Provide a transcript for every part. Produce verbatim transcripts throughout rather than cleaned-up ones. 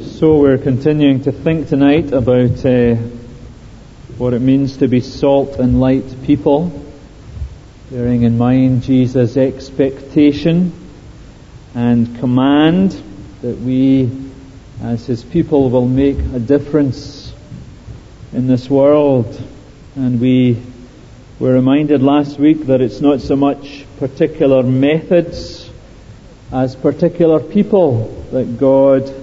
So we're continuing to think tonight about uh, what it means to be salt and light people, bearing in mind Jesus' expectation and command that we as His people will make a difference in this world. And we were reminded last week that it's not so much particular methods as particular people that God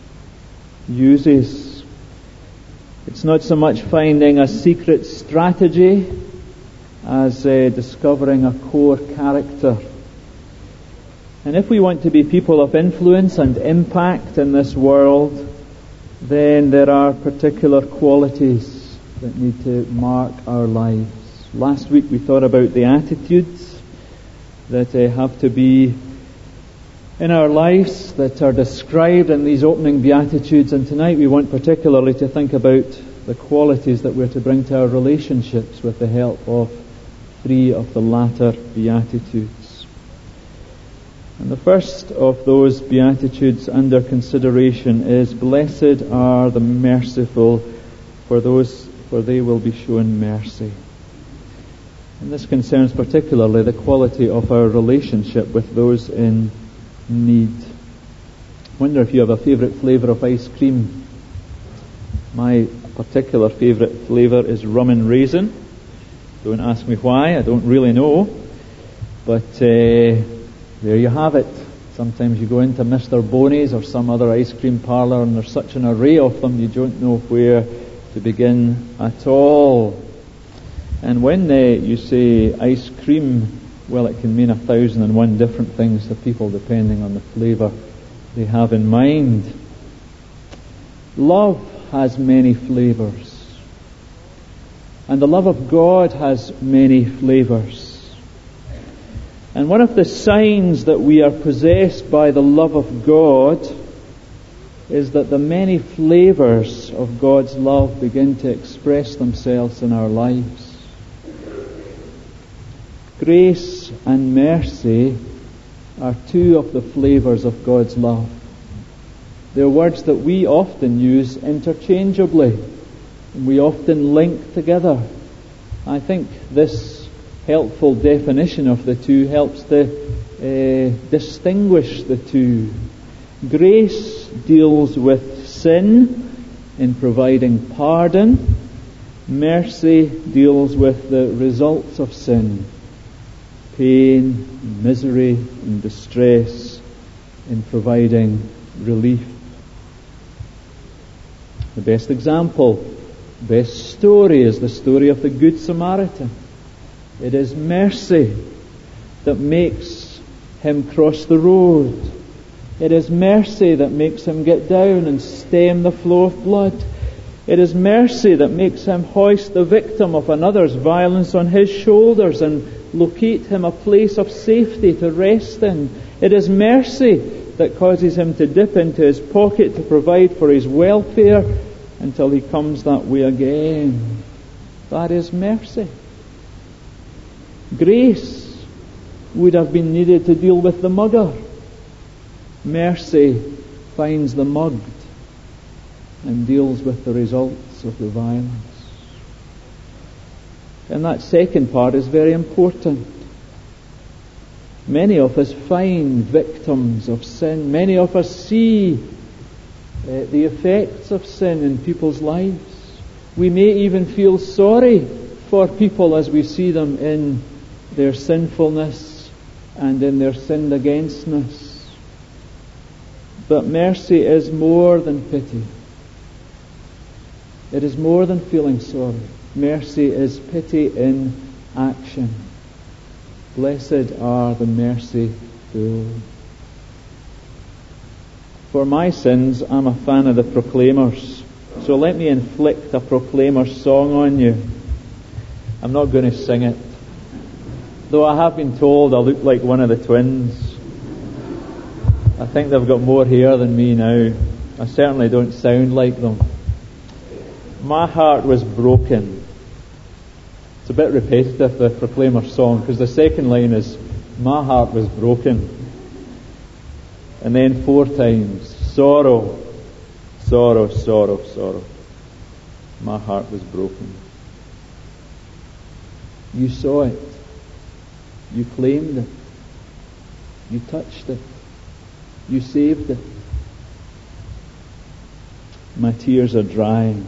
uses. It's not so much finding a secret strategy as uh, discovering a core character. And if we want to be people of influence and impact in this world, then there are particular qualities that need to mark our lives. Last week we thought about the attitudes that uh, have to be in our lives that are described in these opening Beatitudes, and tonight we want particularly to think about the qualities that we're to bring to our relationships with the help of three of the latter Beatitudes. And the first of those Beatitudes under consideration is, "Blessed are the merciful, for those for they will be shown mercy." And this concerns particularly the quality of our relationship with those in need. I wonder if you have a favourite flavour of ice cream. My particular favourite flavour is rum and raisin. Don't ask me why, I don't really know. But uh, there you have it. Sometimes you go into Mister Boney's or some other ice cream parlour and there's such an array of them you don't know where to begin at all. And when uh, you say ice cream, well, it can mean a thousand and one different things to people depending on the flavour they have in mind. Love has many flavours. And the love of God has many flavours. And one of the signs that we are possessed by the love of God is that the many flavours of God's love begin to express themselves in our lives. Grace and mercy are two of the flavours of God's love. They're words that we often use interchangeably, and we often link together. I think this helpful definition of the two helps to uh, distinguish the two. Grace deals with sin in providing pardon. Mercy deals with the results of sin. Pain, misery, and distress in providing relief. The best example, best story is the story of the Good Samaritan. It is mercy that makes him cross the road. It is mercy that makes him get down and stem the flow of blood. It is mercy that makes him hoist the victim of another's violence on his shoulders and locate him a place of safety to rest in. It is mercy that causes him to dip into his pocket to provide for his welfare until he comes that way again. That is mercy. Grace would have been needed to deal with the mugger. Mercy finds the mugged and deals with the results of the violence. And that second part is very important. Many of us find victims of sin. Many of us see uh, the effects of sin in people's lives. We may even feel sorry for people as we see them in their sinfulness and in their sinned againstness. But mercy is more than pity. It is more than feeling sorry. Mercy is pity in action. Blessed are the merciful. For my sins, I'm a fan of the Proclaimers. So let me inflict a Proclaimers song on you. I'm not going to sing it. Though I have been told I look like one of the twins. I think they've got more hair than me now. I certainly don't sound like them. My heart was broken. It's a bit repetitive, the Proclaimer song, because the second line is, my heart was broken. And then four times, sorrow, sorrow, sorrow, sorrow. My heart was broken. You saw it. You claimed it. You touched it. You saved it. My tears are drying.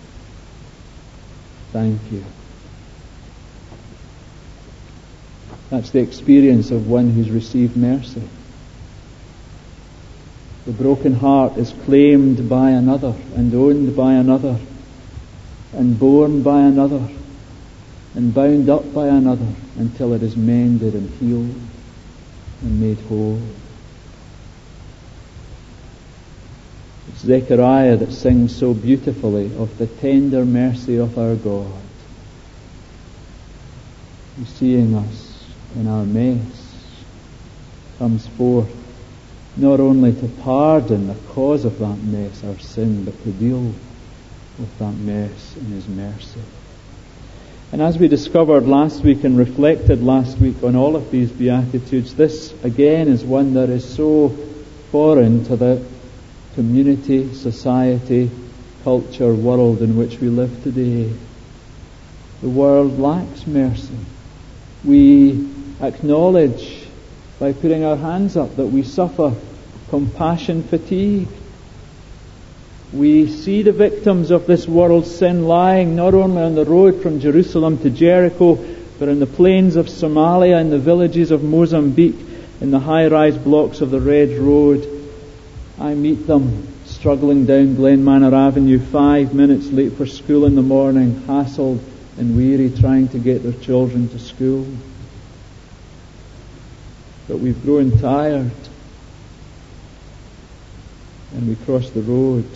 Thank you. That's the experience of one who's received mercy. The broken heart is claimed by another and owned by another and borne by another and bound up by another until it is mended and healed and made whole. It's Zechariah that sings so beautifully of the tender mercy of our God, who, seeing us in our mess, comes forth not only to pardon the cause of that mess, our sin, but to deal with that mess in His mercy. And as we discovered last week and reflected last week on all of these Beatitudes, this again is one that is so foreign to the community, society, culture, world in which we live today. The world lacks mercy. We acknowledge by putting our hands up that we suffer compassion fatigue. We see the victims of this world's sin lying not only on the road from Jerusalem to Jericho, but in the plains of Somalia, in the villages of Mozambique, in the high-rise blocks of the Red Road. I meet them struggling down Glen Manor Avenue, five minutes late for school in the morning, hassled and weary trying to get their children to school. But we've grown tired and we cross the road.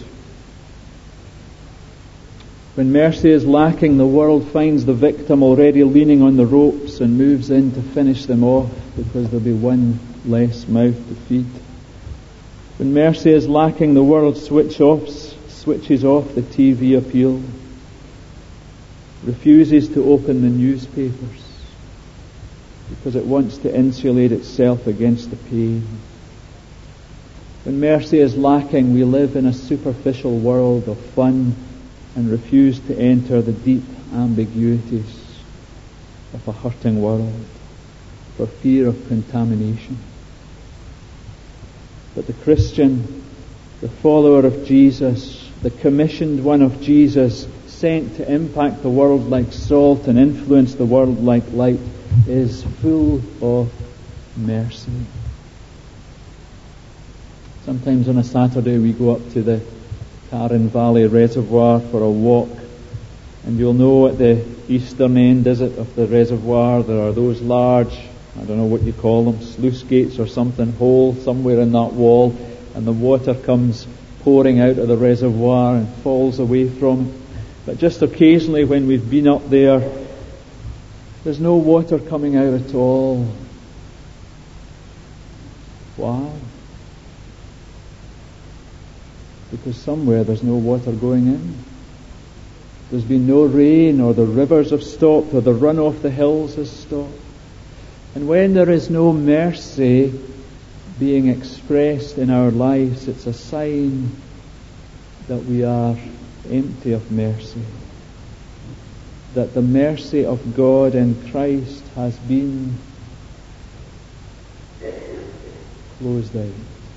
When mercy is lacking, the world finds the victim already leaning on the ropes and moves in to finish them off because there'll be one less mouth to feed. When mercy is lacking, the world switch offs, switches off the T V appeal, refuses to open the newspapers because it wants to insulate itself against the pain. When mercy is lacking, we live in a superficial world of fun and refuse to enter the deep ambiguities of a hurting world for fear of contamination. But the Christian, the follower of Jesus, the commissioned one of Jesus, sent to impact the world like salt and influence the world like light, is full of mercy. Sometimes on a Saturday we go up to the Carron Valley Reservoir for a walk, and you'll know at the eastern end, is it, of the reservoir, there are those large, I don't know what you call them, sluice gates or something, hole somewhere in that wall, and the water comes pouring out of the reservoir and falls away from it. But just occasionally when we've been up there, there's no water coming out at all. Why? Because somewhere there's no water going in. There's been no rain, or the rivers have stopped, or the run off the hills has stopped. And when there is no mercy being expressed in our lives, it's a sign that we are empty of mercy. That the mercy of God in Christ has been closed out.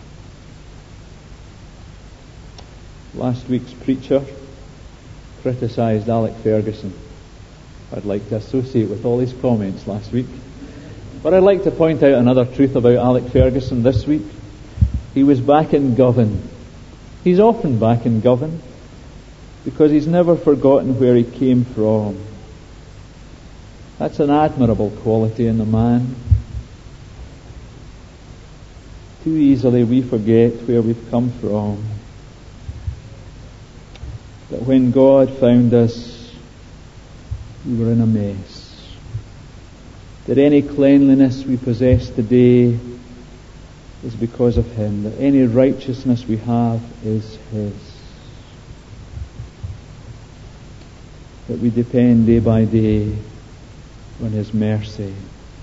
Last week's preacher criticised Alec Ferguson. I'd like to associate with all his comments last week. But I'd like to point out another truth about Alec Ferguson this week. He was back in Govan. He's often back in Govan because he's never forgotten where he came from. That's an admirable quality in a man. Too easily we forget where we've come from. That when God found us, we were in a mess. That any cleanliness we possess today is because of Him. That any righteousness we have is His. That we depend day by day on His mercy.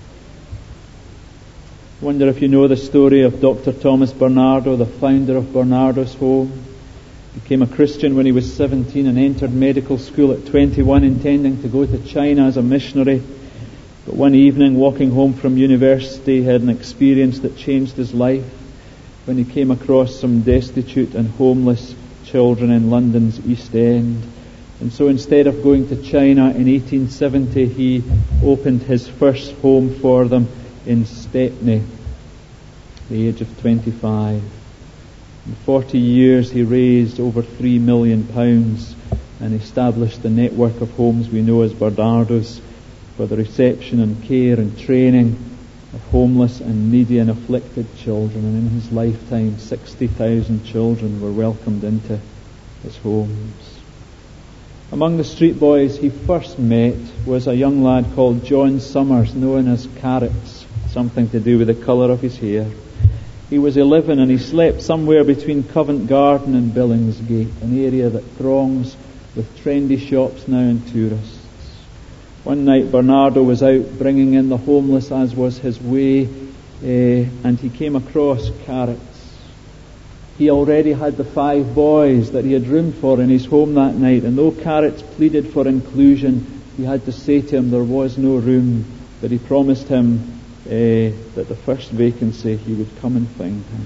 I wonder if you know the story of Doctor Thomas Bernardo, the founder of Bernardo's Home. Became a Christian when he was seventeen and entered medical school at twenty-one, intending to go to China as a missionary. But one evening, walking home from university, he had an experience that changed his life when he came across some destitute and homeless children in London's East End. And so instead of going to China in eighteen seventy, he opened his first home for them in Stepney, at the age of twenty-five. In forty years he raised over three million pounds and established the network of homes we know as Barnardo's for the reception and care and training of homeless and needy and afflicted children. And in his lifetime, sixty thousand children were welcomed into his homes. Among the street boys he first met was a young lad called John Summers, known as Carrots, something to do with the colour of his hair. He was eleven and he slept somewhere between Covent Garden and Billingsgate, an area that throngs with trendy shops now and tourists. One night Barnardo was out bringing in the homeless, as was his way, eh, and he came across Carrots. He already had the five boys that he had room for in his home that night, and though Carrots pleaded for inclusion, he had to say to him there was no room, but he promised him eh, that the first vacancy he would come and find him.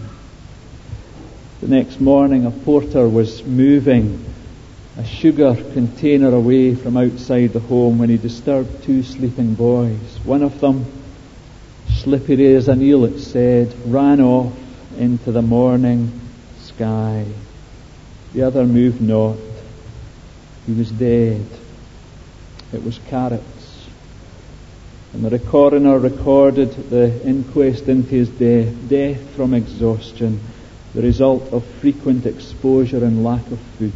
The next morning a porter was moving a sugar container away from outside the home when he disturbed two sleeping boys. One of them, slippery as an eel it said, ran off into the morning sky. The other moved not. He was dead. It was Carrots. And the coroner recorded the inquest into his death, death from exhaustion, the result of frequent exposure and lack of food.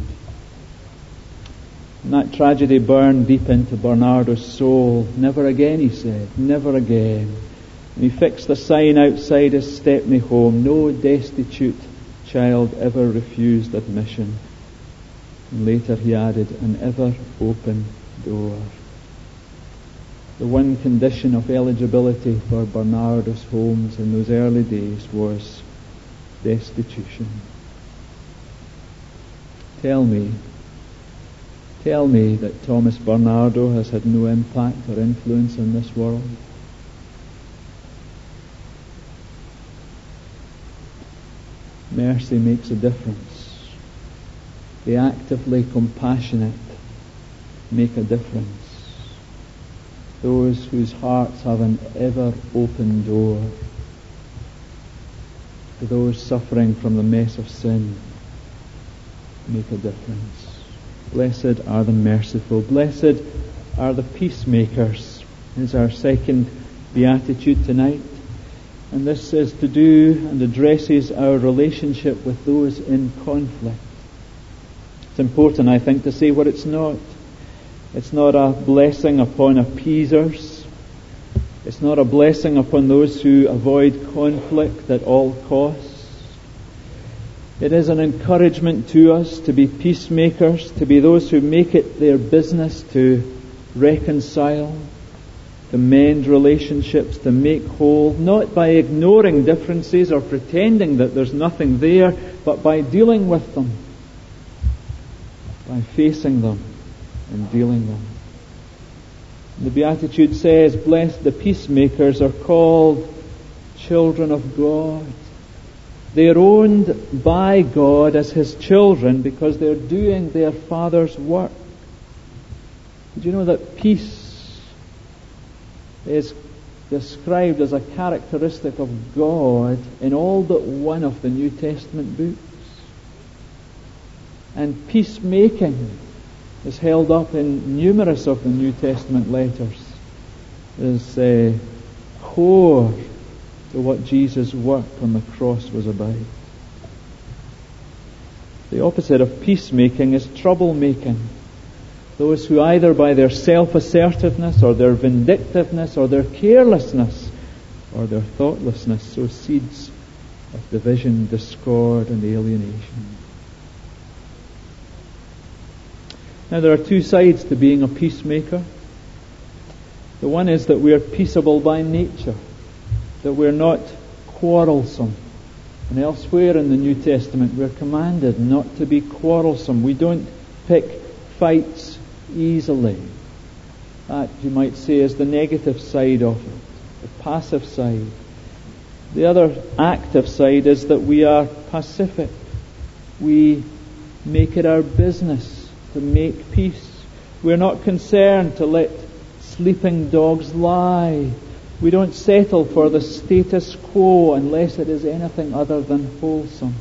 And that tragedy burned deep into Barnardo's soul. Never again, he said, never again. And he fixed a sign outside his Stepney home, no destitute child ever refused admission. And later he added, an ever open door. The one condition of eligibility for Barnardo's homes in those early days was destitution. Tell me, tell me that Thomas Barnardo has had no impact or influence in this world. Mercy makes a difference. The actively compassionate make a difference. Those whose hearts have an ever open door to those suffering from the mess of sin make a difference. Blessed are the merciful. Blessed are the peacemakers is our second beatitude tonight. And this is to do and addresses our relationship with those in conflict. It's important, I think, to say what it's not. It's not a blessing upon appeasers. It's not a blessing upon those who avoid conflict at all costs. It is an encouragement to us to be peacemakers, to be those who make it their business to reconcile, to mend relationships, to make whole, not by ignoring differences or pretending that there's nothing there, but by dealing with them, by facing them and dealing them. The Beatitude says, blessed the peacemakers are called children of God. They are owned by God as His children because they're doing their Father's work. Did you know that peace is described as a characteristic of God in all but one of the New Testament books? And peacemaking is held up in numerous of the New Testament letters as a core to what Jesus' work on the cross was about. The opposite of peacemaking is troublemaking. Those who either by their self-assertiveness or their vindictiveness or their carelessness or their thoughtlessness sow seeds of division, discord and alienation. Now there are two sides to being a peacemaker. The one is that we are peaceable by nature, that we're not quarrelsome, And elsewhere in the New Testament, we're commanded not to be quarrelsome. We don't pick fights easily. That, you might say, is the negative side of it, the passive side. The other active side is that we are pacific. We make it our business to make peace. We're not concerned to let sleeping dogs lie. We don't settle for the status quo unless it is anything other than wholesome.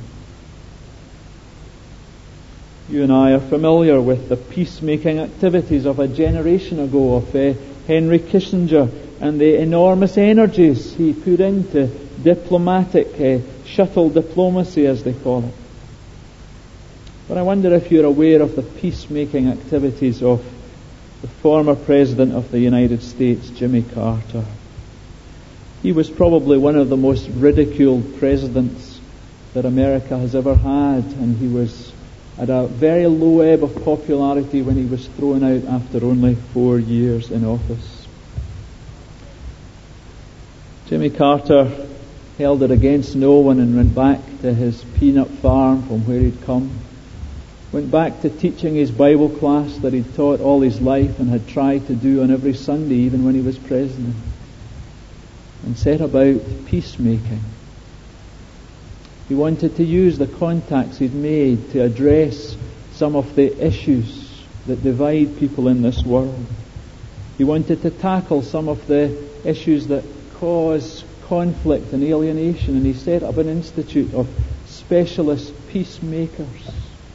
You and I are familiar with the peacemaking activities of a generation ago of uh, Henry Kissinger and the enormous energies he put into diplomatic uh, shuttle diplomacy, as they call it. But I wonder if you're aware of the peacemaking activities of the former President of the United States, Jimmy Carter. He was probably one of the most ridiculed presidents that America has ever had, and he was at a very low ebb of popularity when he was thrown out after only four years in office. Jimmy Carter held it against no one and went back to his peanut farm from where he'd come. Went back to teaching his Bible class that he'd taught all his life and had tried to do on every Sunday, even when he was president. And set about peacemaking. He wanted to use the contacts he'd made to address some of the issues that divide people in this world. He wanted to tackle some of the issues that cause conflict and alienation, and he set up an institute of specialist peacemakers.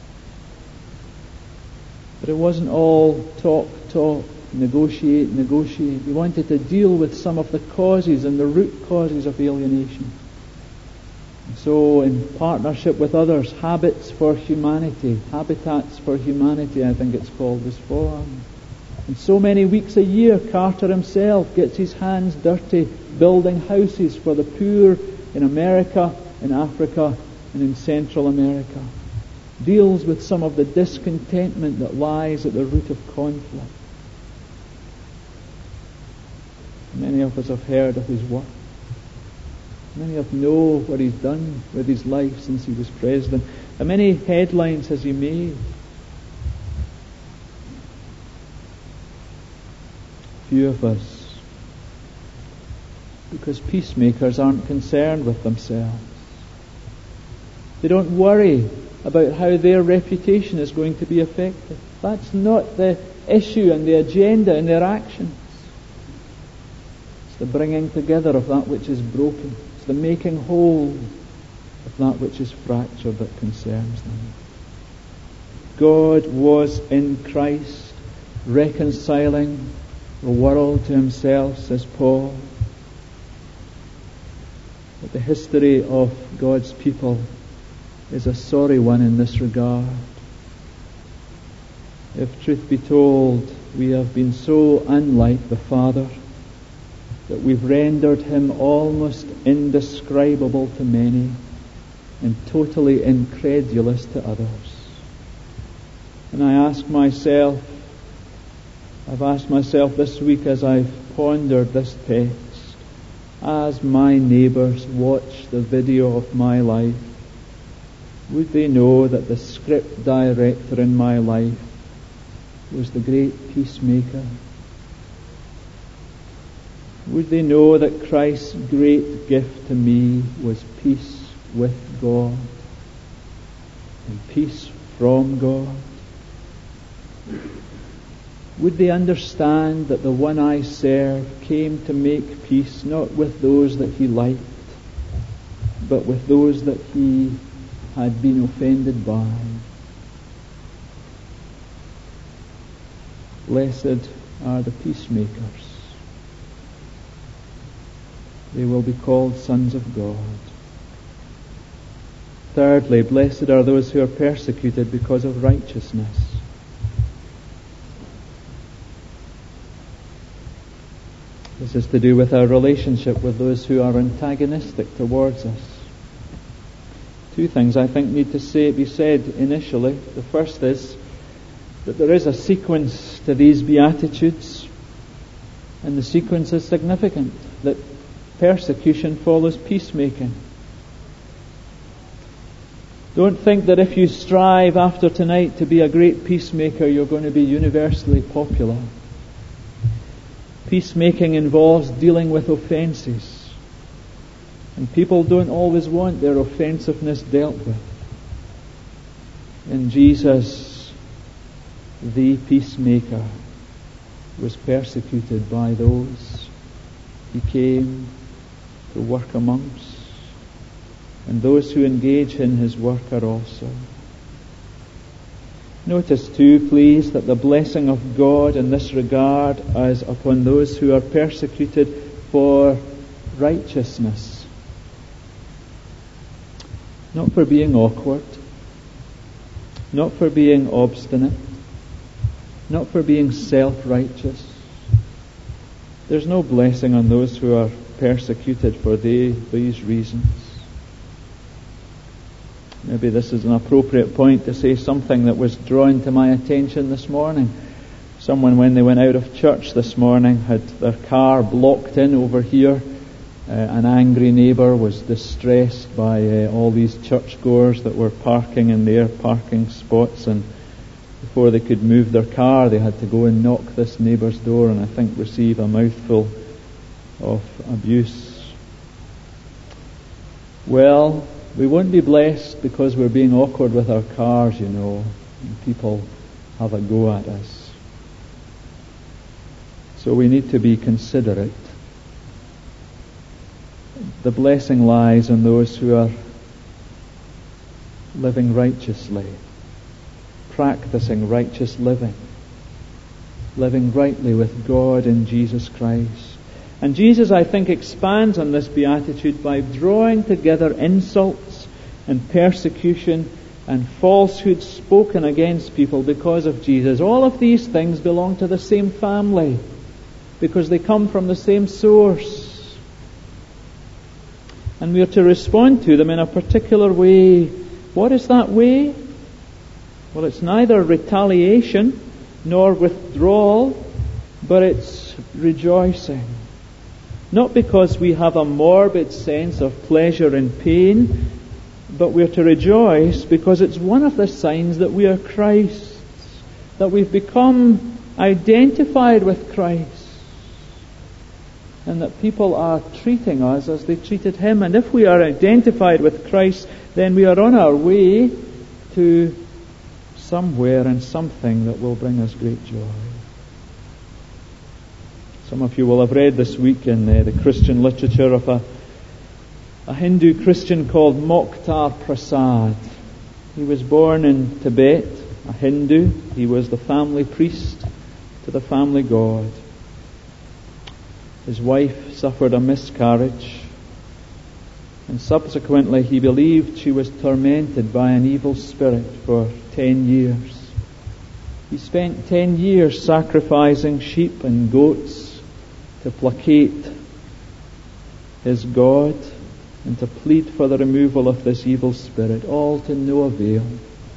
But it wasn't all talk, talk, negotiate, negotiate. He wanted to deal with some of the causes and the root causes of alienation. And so, in partnership with others, Habits for Humanity, Habitats for Humanity, I think it's called, was formed. And so many weeks a year, Carter himself gets his hands dirty building houses for the poor in America, in Africa, and in Central America. Deals with some of the discontentment that lies at the root of conflict. Many of us have heard of his work. Many of us know what he's done with his life since he was president. How many headlines has he made? Few of us. Because peacemakers aren't concerned with themselves. They don't worry about how their reputation is going to be affected. That's not the issue and the agenda in their actions. It's the bringing together of that which is broken. It's the making whole of that which is fractured that concerns them. God was in Christ, reconciling the world to himself, says Paul. But the history of God's people is a sorry one in this regard. If truth be told, we have been so unlike the Father that we've rendered him almost indescribable to many and totally incredulous to others. And I ask myself, I've asked myself this week as I've pondered this text, as my neighbours watch the video of my life, would they know that the script director in my life was the great peacemaker? Would they know that Christ's great gift to me was peace with God and peace from God? Would they understand that the one I serve came to make peace not with those that he liked, but with those that he had been offended by? Blessed are the peacemakers. They will be called sons of God. Thirdly, blessed are those who are persecuted because of righteousness. This is to do with our relationship with those who are antagonistic towards us. Two things I think need to say, be said initially. The first is that there is a sequence to these Beatitudes, and the sequence is significant, that persecution follows peacemaking. Don't think that if you strive after tonight to be a great peacemaker, you're going to be universally popular. Peacemaking involves dealing with offences. And people don't always want their offensiveness dealt with. And Jesus, the peacemaker, was persecuted by those he came to work amongst. And those who engage in his work are also. Notice too, please, that the blessing of God in this regard is upon those who are persecuted for righteousness. Not for being awkward, not for being obstinate, not for being self-righteous. There's no blessing on those who are persecuted for they, these reasons. Maybe this is an appropriate point to say something that was drawn to my attention this morning. Someone, when they went out of church this morning, had their car blocked in over here. Uh, an angry neighbour was distressed by uh, all these churchgoers that were parking in their parking spots, and before they could move their car, they had to go and knock this neighbour's door and I think receive a mouthful of abuse. Well, we won't be blessed because we're being awkward with our cars, you know, and people have a go at us. So we need to be considerate. The blessing lies on those who are living righteously, practicing righteous living, living rightly with God in Jesus Christ. And Jesus, I think, expands on this beatitude by drawing together insults and persecution and falsehood spoken against people because of Jesus. All of these things belong to the same family because they come from the same source. And we are to respond to them in a particular way. What is that way? Well, it's neither retaliation nor withdrawal, but it's rejoicing. Not because we have a morbid sense of pleasure and pain, but we're to rejoice because it's one of the signs that we are Christ's, that we've become identified with Christ, and that people are treating us as they treated Him. And if we are identified with Christ, then we are on our way to somewhere and something that will bring us great joy. Some of you will have read this week in uh, the Christian literature of a, a Hindu Christian called Mokhtar Prasad. He was born in Tibet, a Hindu. He was the family priest to the family god. His wife suffered a miscarriage, and subsequently he believed she was tormented by an evil spirit for ten years. He spent ten years sacrificing sheep and goats to placate his God and to plead for the removal of this evil spirit, all to no avail.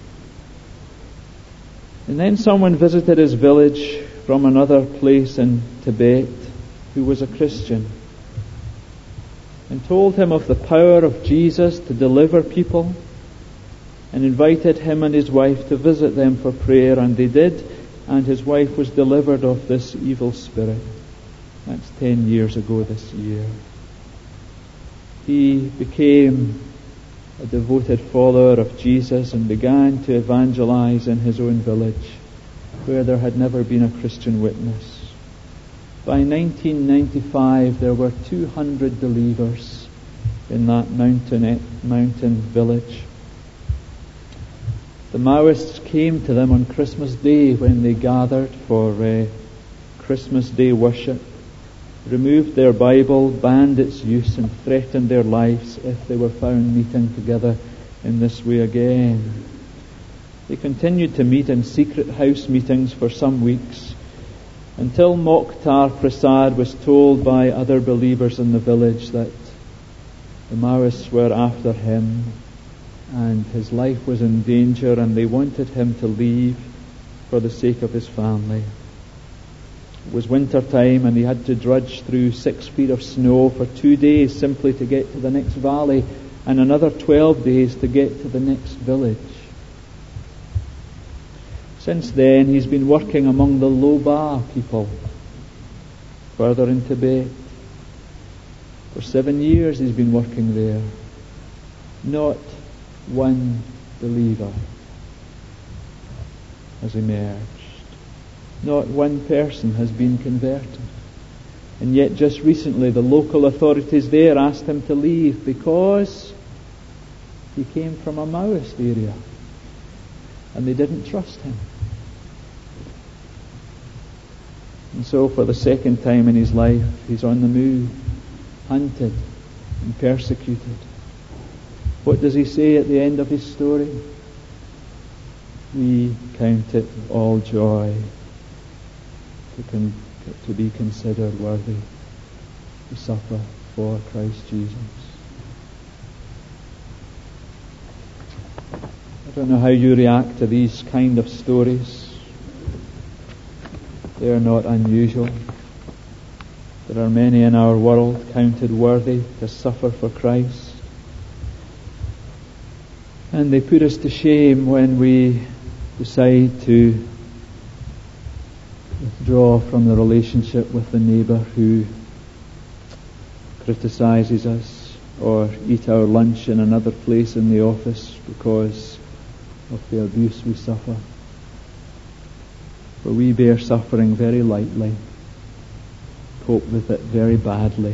And then someone visited his village from another place in Tibet who was a Christian and told him of the power of Jesus to deliver people, and invited him and his wife to visit them for prayer, and they did, and his wife was delivered of this evil spirit. That's ten years ago this year. He became a devoted follower of Jesus and began to evangelize in his own village where there had never been a Christian witness. By nineteen ninety-five there were two hundred believers in that mountain, mountain village. The Maoists came to them on Christmas Day when they gathered for uh, Christmas Day worship, removed their Bible, banned its use, and threatened their lives if they were found meeting together in this way again. They continued to meet in secret house meetings for some weeks until Mokhtar Prasad was told by other believers in the village that the Maoists were after him and his life was in danger, and they wanted him to leave for the sake of his family. It was winter time and he had to drudge through six feet of snow for two days simply to get to the next valley and another twelve days to get to the next village. Since then, he's been working among the Loba people, further in Tibet. For seven years he's been working there. Not one believer has emerged. Not one person has been converted. And yet just recently the local authorities there asked him to leave because he came from a Maoist area and they didn't trust him. And so for the second time in his life, he's on the move, hunted and persecuted. What does he say at the end of his story? We count it all joy to, con- to be considered worthy to suffer for Christ Jesus. I don't know how you react to these kind of stories. They are not unusual. There are many in our world counted worthy to suffer for Christ. And they put us to shame when we decide to withdraw from the relationship with the neighbour who criticises us, or eat our lunch in another place in the office because of the abuse we suffer. For we bear suffering very lightly, cope with it very badly.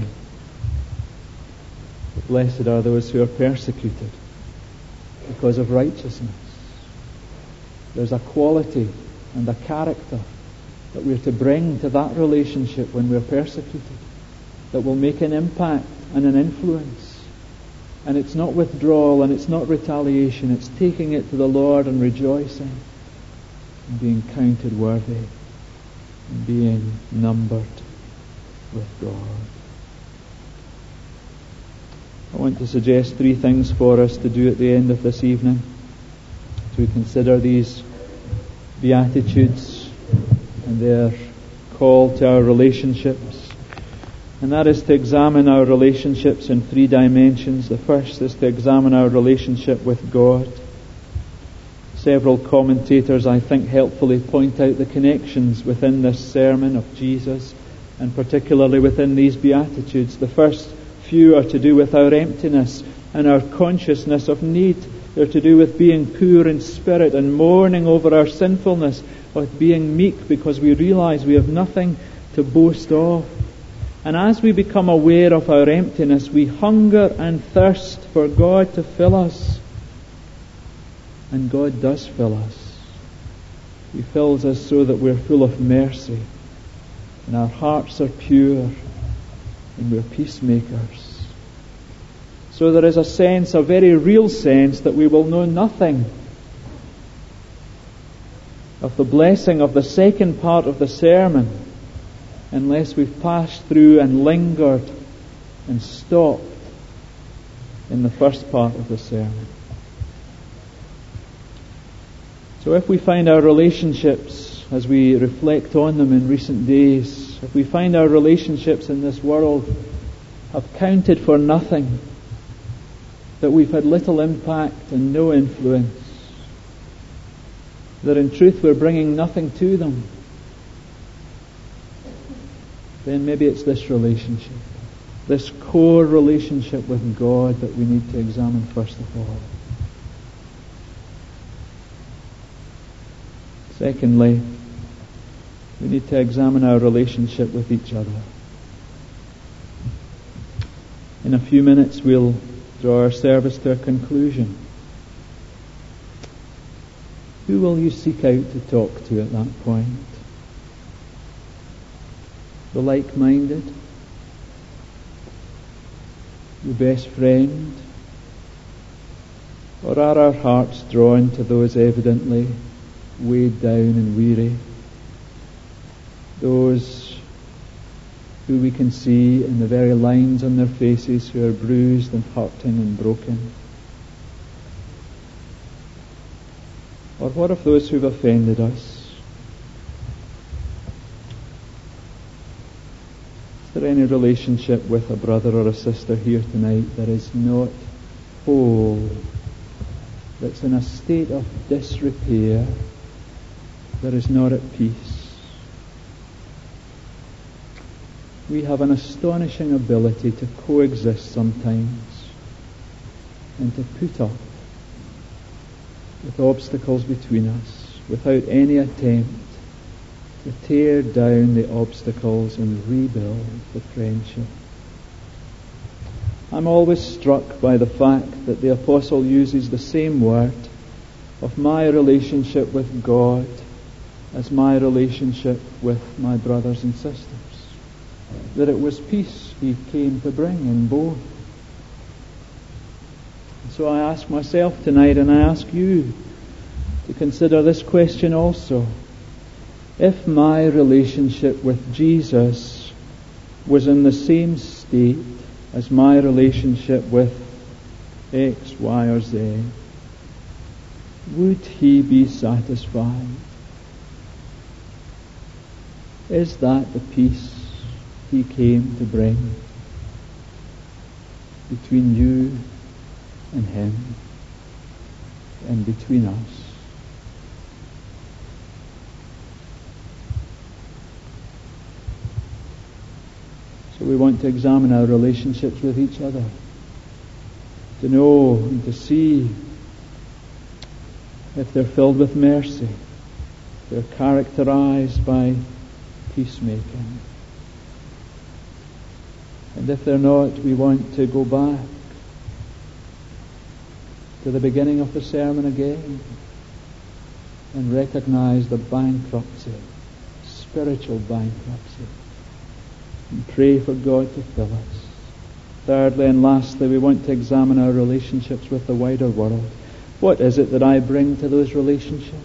But blessed are those who are persecuted because of righteousness. There's a quality and a character that we're to bring to that relationship when we're persecuted that will make an impact and an influence. And it's not withdrawal and it's not retaliation. It's taking it to the Lord and rejoicing and being counted worthy and being numbered with God. I want to suggest three things for us to do at the end of this evening as we consider these Beatitudes and their call to our relationships. And that is to examine our relationships in three dimensions. The first is to examine our relationship with God. Several commentators, I think, helpfully point out the connections within this sermon of Jesus, and particularly within these Beatitudes. The first few are to do with our emptiness and our consciousness of need. They're to do with being poor in spirit and mourning over our sinfulness, with being meek because we realize we have nothing to boast of. And as we become aware of our emptiness, we hunger and thirst for God to fill us. And God does fill us. He fills us so that we're full of mercy, and our hearts are pure, and we're peacemakers. So there is a sense, a very real sense, that we will know nothing of the blessing of the second part of the sermon unless we've passed through and lingered and stopped in the first part of the sermon. So if we find our relationships, as we reflect on them in recent days, if we find our relationships in this world have counted for nothing, that we've had little impact and no influence, that in truth we're bringing nothing to them, then maybe it's this relationship, this core relationship with God, that we need to examine first of all. Secondly, we need to examine our relationship with each other. In a few minutes we'll draw our service to a conclusion. Who will you seek out to talk to at that point? The like-minded? Your best friend? Or are our hearts drawn to those evidently weighed down and weary? Those who we can see in the very lines on their faces, who are bruised and hurting and broken? Or what of those who've offended us? Is there any relationship with a brother or a sister here tonight that is not whole that's in a state of disrepair, that is not at peace. We have an astonishing ability to coexist sometimes and to put up with obstacles between us without any attempt to tear down the obstacles and rebuild the friendship. I'm always struck by the fact that the apostle uses the same word of my relationship with God as my relationship with my brothers and sisters. That it was peace he came to bring in both. So I ask myself tonight, and I ask you to consider this question also. If my relationship with Jesus was in the same state as my relationship with X, Y, or Z, would he be satisfied? Is that the peace he came to bring between you and him and between us? So we want to examine our relationships with each other, to know and to see if they're filled with mercy, if they're characterized by peacemaking. And if they're not, we want to go back to the beginning of the sermon again and recognize the bankruptcy, spiritual bankruptcy, and pray for God to fill us. Thirdly and lastly, we want to examine our relationships with the wider world. What is it that I bring to those relationships?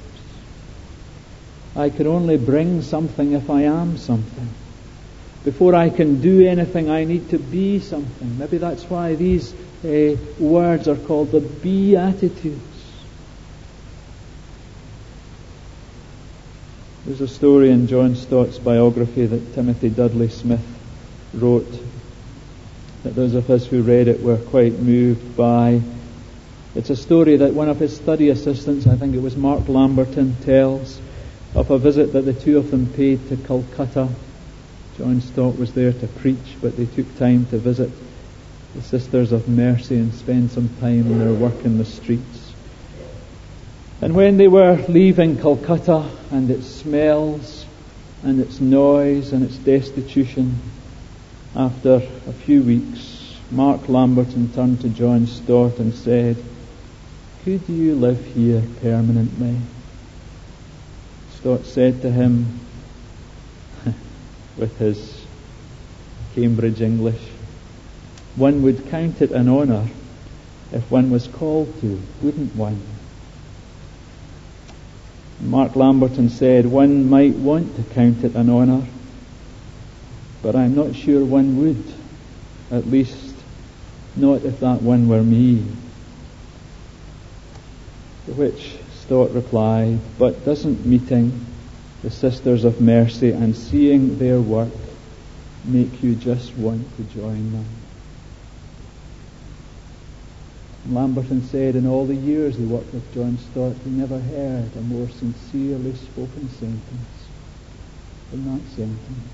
I can only bring something if I am something. Before I can do anything, I need to be something. Maybe that's why these uh, words are called the Beatitudes. There's a story in John Stott's biography that Timothy Dudley Smith wrote that those of us who read it were quite moved by. It's a story that one of his study assistants, I think it was Mark Lamberton, tells of a visit that the two of them paid to Calcutta. John Stott was there to preach, but they took time to visit the Sisters of Mercy and spend some time in their work in the streets. And when they were leaving Calcutta and its smells and its noise and its destitution, after a few weeks, Mark Lamberton turned to John Stott and said, "Could you live here permanently?" Stott said to him, with his Cambridge English, "One would count it an honour if one was called to, wouldn't one?" Mark Lamberton said, "One might want to count it an honour, but I'm not sure one would, at least not if that one were me." To which Stott replied, "But doesn't meeting the Sisters of Mercy and seeing their work make you just want to join them?" Lamberton said in all the years he worked with John Stott, he never heard a more sincerely spoken sentence than that sentence.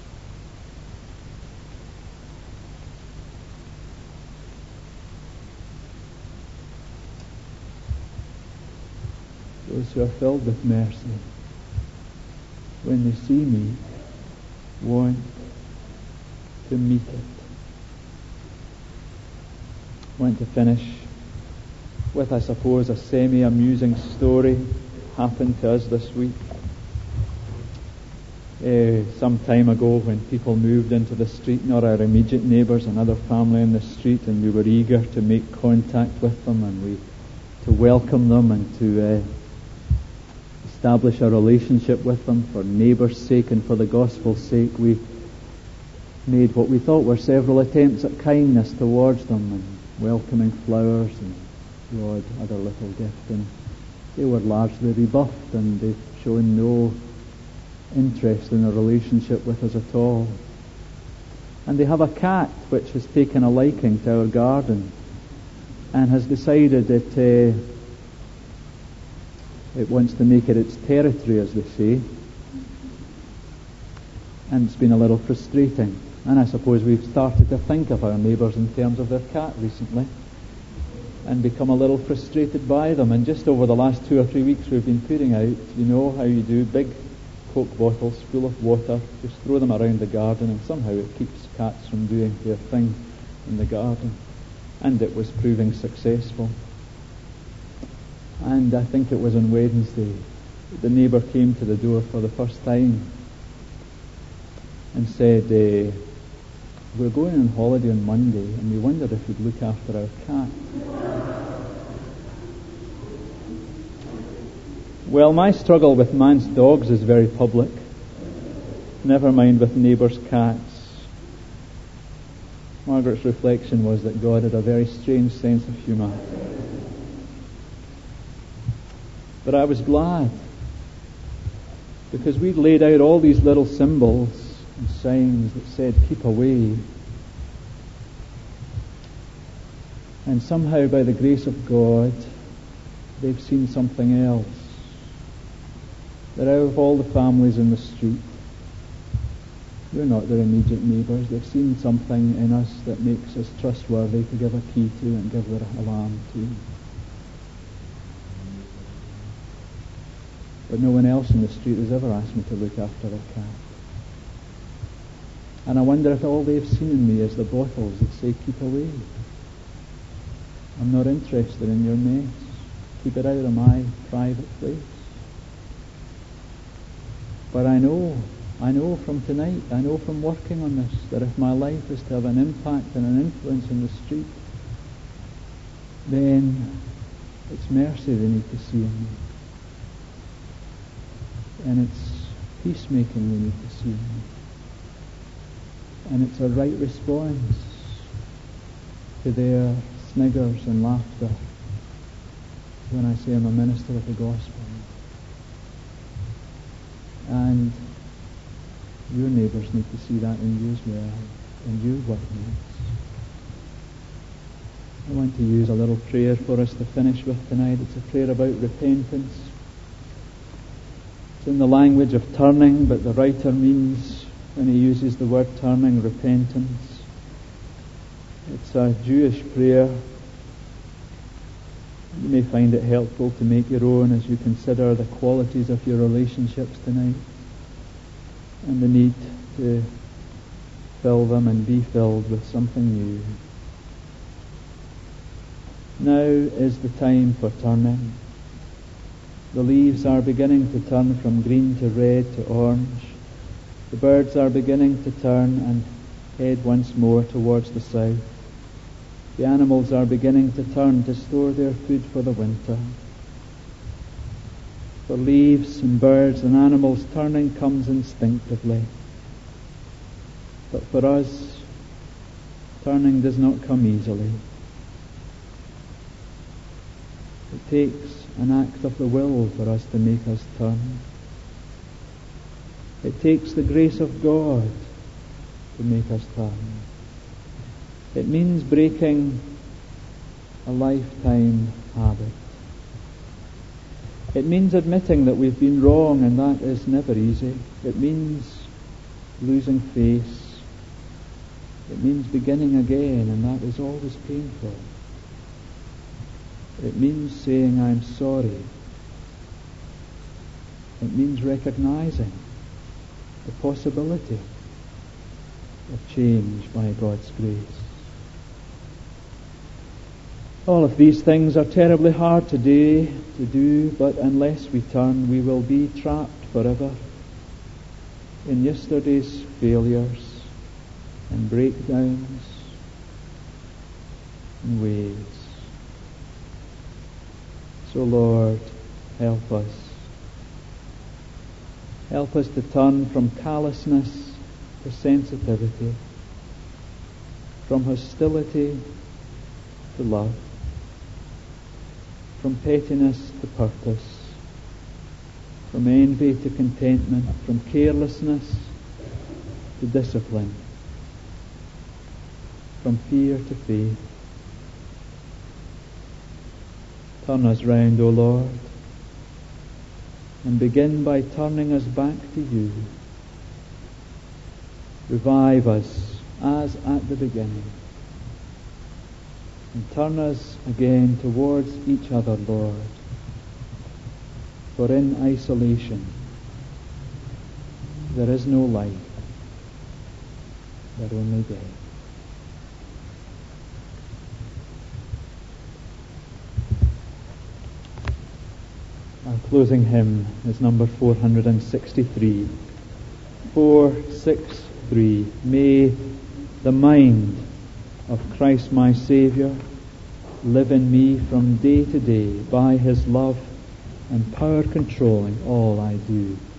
Those who are filled with mercy, when they see me, want to meet it. I want to finish with, I suppose, a semi-amusing story happened to us this week. Uh, some time ago, when people moved into the street, not our immediate neighbours, another family in the street, and we were eager to make contact with them and we to welcome them and to uh, establish a relationship with them for neighbours' sake and for the gospel's sake. We made what we thought were several attempts at kindness towards them and welcoming flowers and the odd other little gift, and they were largely rebuffed and they've shown no interest in a relationship with us at all. And they have a cat which has taken a liking to our garden. and has decided that uh, it wants to make it its territory, as they say. And it's been a little frustrating. And I suppose we've started to think of our neighbours in terms of their cat recently and become a little frustrated by them. And just over the last two or three weeks we've been putting out, you know how you do, big Coke bottles full of water, just throw them around the garden, and somehow it keeps cats from doing their thing in the garden. And it was proving successful. And I think it was on Wednesday the neighbour came to the door for the first time and said, uh, we're going on holiday on Monday and we wondered if you'd look after our cat. Well, my struggle with man's dogs is very public. Never mind with neighbours' cats. Margaret's reflection was that God had a very strange sense of humour. But I was glad, because we'd laid out all these little symbols and signs that said, keep away. And somehow, by the grace of God, they've seen something else. That out of all the families in the street, we're not their immediate neighbours. They've seen something in us that makes us trustworthy to give a key to and give their alarm to. But no one else in the street has ever asked me to look after their cat. And I wonder if all they've seen in me is the bottles that say, keep away. I'm not interested in your mess. Keep it out of my private place. But I know, I know from tonight, I know from working on this, that if my life is to have an impact and an influence in the street, then it's mercy they need to see in me. And it's peacemaking we need to see in me. And it's a right response to their sniggers and laughter when I say I'm a minister of the gospel. And your neighbours need to see that in you as well, in your witness. I want to use a little prayer for us to finish with tonight. It's a prayer about repentance. It's in the language of turning, but the writer means, when he uses the word turning, repentance. It's a Jewish prayer. You may find it helpful to make your own as you consider the qualities of your relationships tonight and the need to fill them and be filled with something new. Now is the time for turning. The leaves are beginning to turn from green to red to orange. The birds are beginning to turn and head once more towards the south. The animals are beginning to turn to store their food for the winter. For leaves and birds and animals, turning comes instinctively. But for us, turning does not come easily. It takes an act of the will for us to make us turn. It takes the grace of God to make us turn. It means breaking a lifetime habit. It means admitting that we've been wrong, and that is never easy. It means losing face. It means beginning again, and that is always painful. It means saying, I'm sorry. It means recognizing the possibility of change by God's grace. All of these things are terribly hard today to do, but unless we turn, we will be trapped forever in yesterday's failures and breakdowns and ways. So Lord, help us. Help us to turn from callousness to sensitivity, from hostility to love, from pettiness to purpose, from envy to contentment, from carelessness to discipline, from fear to faith, Turn us round, O Lord, and begin by turning us back to you. Revive us as at the beginning, and turn us again towards each other, Lord. For in isolation there is no life, but only death. Our closing hymn is number four hundred sixty-three. four sixty-three. May the mind of Christ my Saviour live in me from day to day, by his love and power controlling all I do.